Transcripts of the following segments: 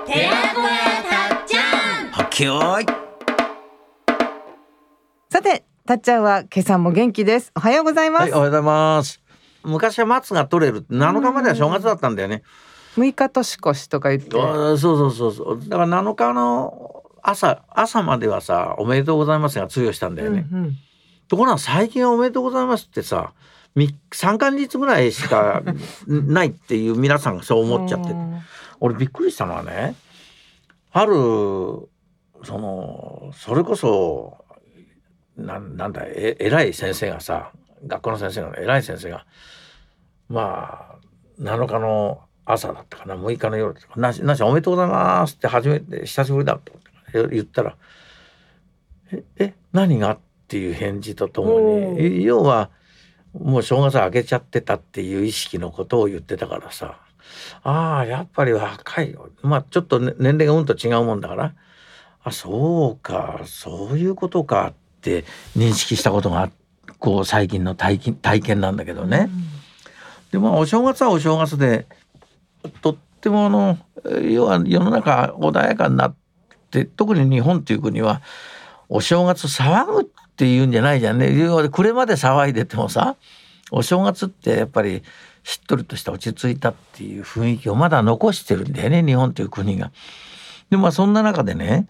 寺子屋たっちゃん。 はっけよーい。 さて、たっちゃんは今朝も元気です。おはようございます。 はい、おはようございます。昔は松が取れるって7日までは正月だったんだよね。 6日年越しとか言って。 そうだから7日の朝まではさ、おめでとうございますが通用したんだよね。ところが最近はおめでとうございますってさ、3ヶ月ぐらいしかないっていう皆さんがそう思っちゃってて俺びっくりしたのはね、あるそれこそなんだ偉い先生がさ、学校の先生が偉い先生がまあ7日の朝だったかな、6日の夜だったかな、おめでとうございますって初めて久しぶりだと言ったら何がっていう返事とともに、要はもう正月明けちゃってたっていう意識のことを言ってたからさ、やっぱり若いよ、ちょっと、年齢がうんと違うもんだから、そうかそういうことかって認識したことが最近の体験なんだけどね。でお正月はお正月でとっても要は世の中穏やかになって、特に日本という国はお正月騒ぐっていうんじゃないじゃんね。これまで騒いでてもさ、お正月ってやっぱりしっとりとした落ち着いたっていう雰囲気をまだ残してるんだよね、日本という国が。でそんな中でね、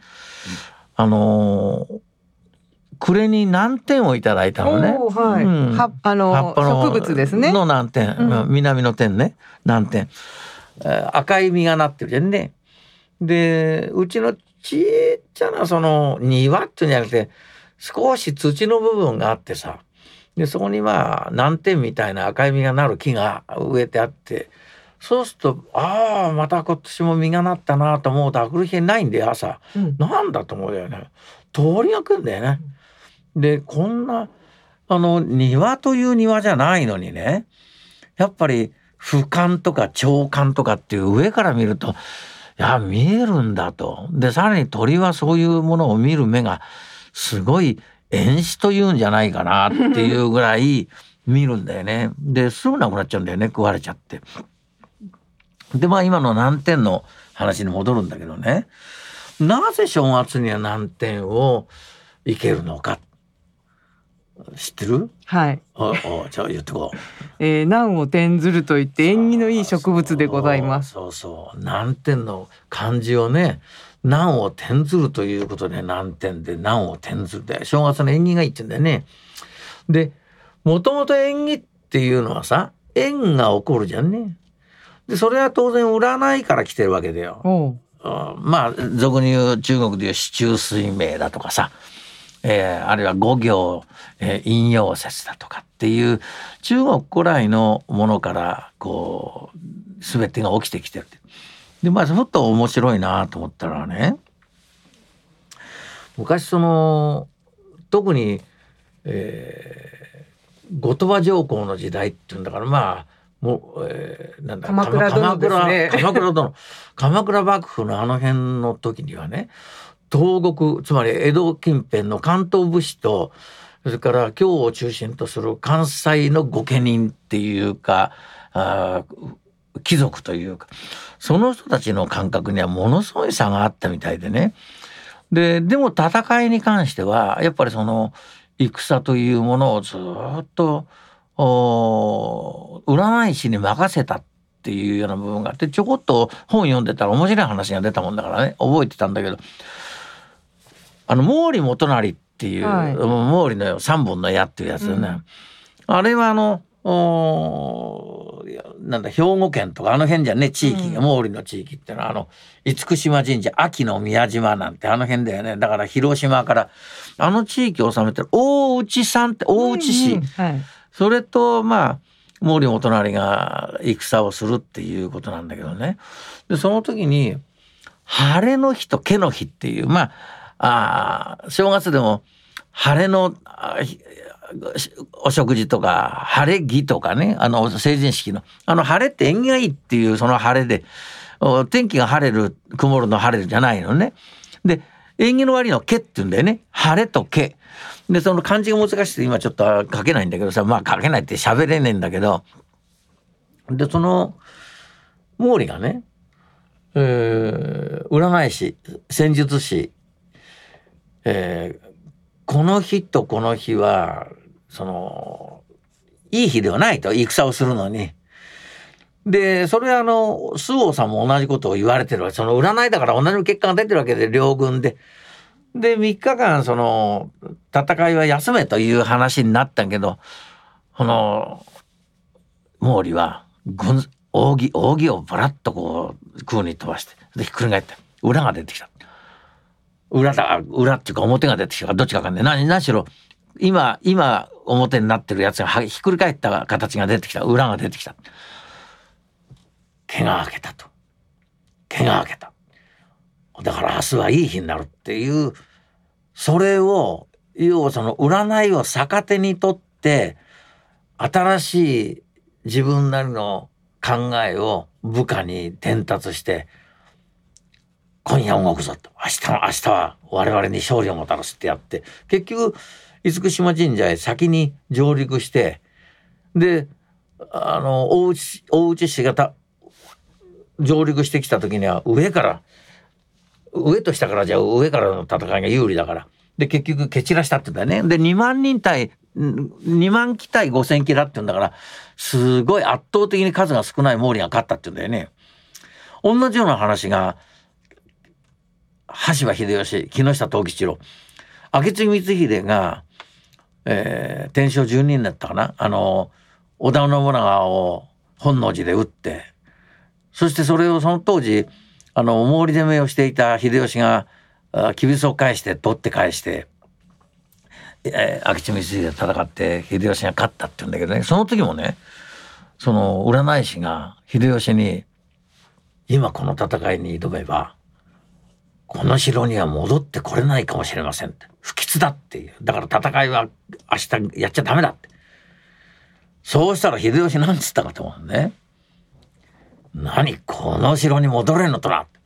暮れに南天をいただいたのね。葉っぱの植物ですね。の南天、南の天ね、南天、赤い実がなってるじゃんね。でうちのちっちゃな庭っていうんじゃなくて少し土の部分があってさ、でそこに南天みたいな赤い実がなる木が植えてあって、そうするとまた今年も実がなったなと思うと明くる日ないんで朝、なんだと思うよね。鳥が来るんだよね。でこんな庭という庭じゃないのにね、やっぱり俯瞰とか鳥瞰とかっていう上から見ると見えるんだと。でさらに鳥はそういうものを見る目がすごい遠視というんじゃないかなっていうぐらい見るんだよね。ですぐなくなっちゃうんだよね、食われちゃって。で今の南天の話に戻るんだけどね、なぜ正月には南天を生けるのか知ってる？はい。じゃあ言ってこう。 南を天ずるといって縁起のいい植物でございます。 そう南天の漢字をね、南を天ずるということで南天で、南を天ずるで正月の縁起がいいって言うんだよね。でもともと縁起っていうのはさ、縁が起こるじゃんね。でそれは当然占いから来てるわけだよ。俗に言う中国で言う四柱推命だとかさ、あるいは五行、陰陽説だとかっていう中国古来のものから全てが起きてきてる。でふっと面白いなと思ったらね、昔特に、後鳥羽上皇の時代っていうんだから鎌倉殿ですね。 鎌倉幕府の辺の時にはね、東国つまり江戸近辺の関東武士と、それから京を中心とする関西の御家人っていうか貴族というか、その人たちの感覚にはものすごい差があったみたいでね。でも戦いに関してはやっぱり戦というものをずっと占い師に任せたっていうような部分があって、ちょこっと本読んでたら面白い話が出たもんだからね、覚えてたんだけど、毛利元就っていう、毛利の三本の矢っていうやつでね、あれは兵庫県とか辺じゃね、地域が、毛利の地域ってのは厳島神社、安芸宮島なんて辺だよね。だから広島から地域を治めてる大内さんって大内氏、それと毛利元就が戦をするっていうことなんだけどね。でその時に晴れの日と毛の日っていう、正月でも晴れのお食事とか晴れ着とかね、成人式の晴れって縁起がいいっていう、その晴れで天気が晴れる曇るの晴れるじゃないのね。で縁起の割の毛って言うんだよね、晴れと毛で。その漢字が難しくて今ちょっと書けないんだけどさ、書けないって喋れねえんだけど、で毛利がね、 占い師、戦術師、この日とこの日は、いい日ではないと、戦をするのに。で、それは周防さんも同じことを言われてるわけ。占いだから同じ結果が出てるわけで、両軍で。で、3日間、戦いは休めという話になったけど、毛利は、扇をバラッとこう、空に飛ばして、で、ひっくり返って、裏が出てきた。裏っていうか表が出てきたから、どっちかわかんない。何しろ、今、表になってるやつがひっくり返った形が出てきた。裏が出てきた。毛が明けたと。毛が明けた。だから明日はいい日になるっていう、それを、要は占いを逆手にとって、新しい自分なりの考えを部下に伝達して、今夜動くぞと。明日は我々に勝利をもたらすってやって、結局、厳島神社へ先に上陸して、で、大内氏が上陸してきた時には上と下からじゃ上からの戦いが有利だから。で、結局蹴散らしたって言うんだよね。で、2万機対5000機だって言うんだから、すごい圧倒的に数が少ない毛利が勝ったって言うんだよね。同じような話が、羽柴秀吉、木下藤吉郎、明智光秀が、天正12年だったかな、織田信長を本能寺で撃って、そしてそれをその当時、毛利攻めをしていた秀吉が、きびすを返して、取って返して、明智光秀で戦って、秀吉が勝ったって言うんだけどね、その時もね、占い師が秀吉に、今この戦いに挑めば、この城には戻ってこれないかもしれませんって。不吉だっていう。だから戦いは明日やっちゃダメだって。そうしたら秀吉なんつったかと思うね。何この城に戻れんのとな。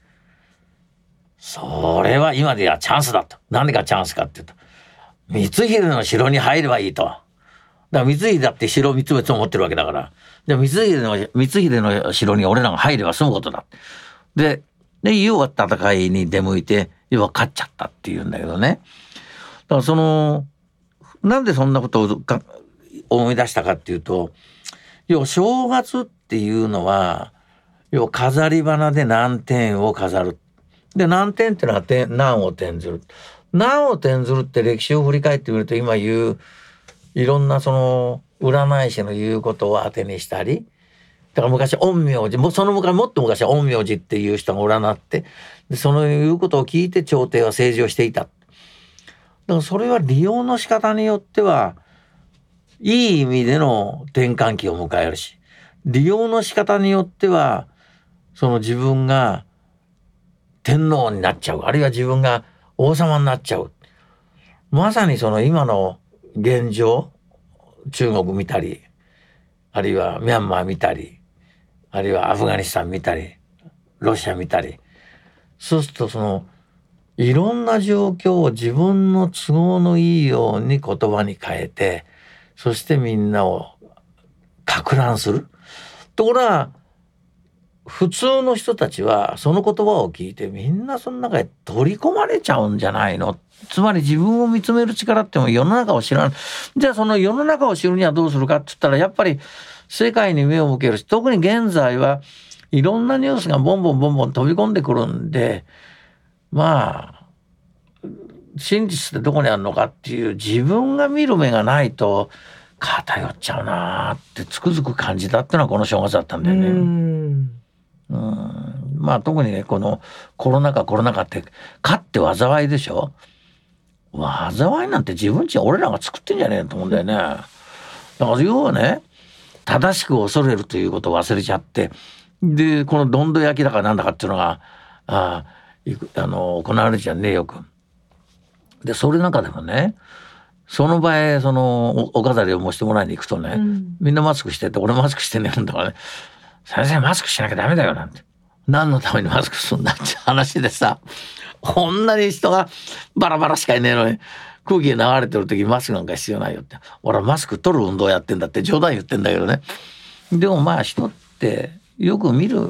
それは今ではチャンスだと。何がチャンスかっていうと、光秀の城に入ればいいと。だから光秀だって城を3つ別持ってるわけだから。で光秀の城に俺らが入れば済むことだ。で、要は戦いに出向いて、要は勝っちゃったっていうんだけどね。だからなんでそんなことを思い出したかっていうと、要は正月っていうのは、要は飾り花で南天を飾る。で、南天っていうのは南を転ずる。南を転ずるって歴史を振り返ってみると、今言う、いろんな占い師の言うことを当てにしたり、だから昔陰陽師、もっと昔は陰陽師っていう人が占って、でその言うことを聞いて朝廷は政治をしていた。だからそれは利用の仕方によっては、いい意味での転換期を迎えるし、利用の仕方によっては、自分が天皇になっちゃう。あるいは自分が王様になっちゃう。まさに今の現状、中国見たり、あるいはミャンマー見たり、あるいはアフガニスタン見たり、ロシア見たり。そうするといろんな状況を自分の都合のいいように言葉に変えて、そしてみんなを攪乱する。ところが、普通の人たちはその言葉を聞いてみんなその中へ取り込まれちゃうんじゃないの。つまり自分を見つめる力っても世の中を知らない。じゃあその世の中を知るにはどうするかって言ったら、やっぱり世界に目を向けるし、特に現在はいろんなニュースがボンボン飛び込んでくるんで、まあ真実ってどこにあるのかっていう自分が見る目がないと偏っちゃうなってつくづく感じたっていうのはこの正月だったんだよね。まあ特にね、このコロナ禍って勝って災いでしょ。災いなんて自分ち俺らが作ってんじゃねえと思うんだよね。だから要はね、正しく恐れるということを忘れちゃって、でこのどんど焼きだかなんだかっていうのが行われちゃうね、よく。でそれ中でもね、その場合お飾りを持してもらいに行くとね、みんなマスクしてて、俺マスクしてねえんだからね、先生マスクしなきゃダメだよなんて、何のためにマスクするんだって話でさ、こんなに人がバラバラしかいねえのに空気が流れてる時にマスクなんか必要ないよって、俺はマスク取る運動やってんだって冗談言ってんだけどね。でもまあ人ってよく見る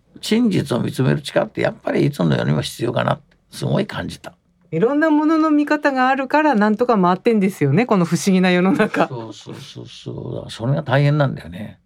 真実を見つめる力ってやっぱりいつの世にも必要かなってすごい感じた。 いろんなものの見方があるからなんとか回ってんですよね、この不思議な世の中。 そうそれが大変なんだよね。